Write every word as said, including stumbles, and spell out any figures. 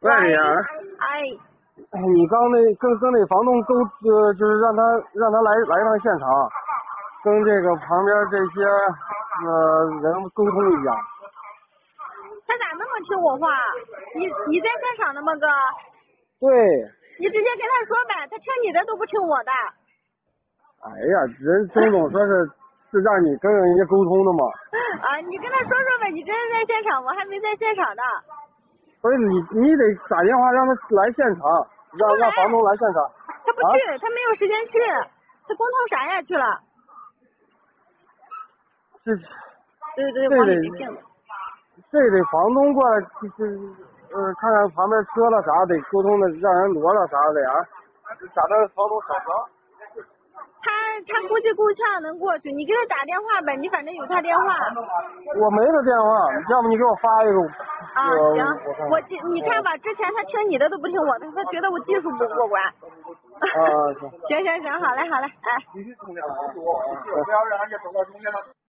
喂呀， 哎， 你刚那跟跟那房东沟呃，就是让他让他来来一趟现场，跟这个旁边这些呃人沟通一下。 他咋那么听我话？你你在现场呢吗，哥？ 对。 你直接跟他说呗，他听你的都不听我的。 哎呀，人钟总说是是让你跟人家沟通的嘛。 啊，你跟他说说呗，你真的在现场，我还没在现场呢。 不是你你得打电话让他来现场，让让房东来现场。 他不去，啊、他没有时间去，他沟通啥呀去了？ 这对对对，往里没病的。 这得房东过来，这呃看看旁边车了啥，得沟通的，让人挪了啥的呀。咋的，房东少着？ 他他估计够呛能过去，你给他打电话呗，你反正有他电话。 我没他电话，要不你给我发一个。 啊行，我记你看吧，之前他听你的都不听我的，他觉得我技术不过关。 啊行。 行行行，好嘞好嘞，哎。 必须充电啊！不要让人家走到中间了。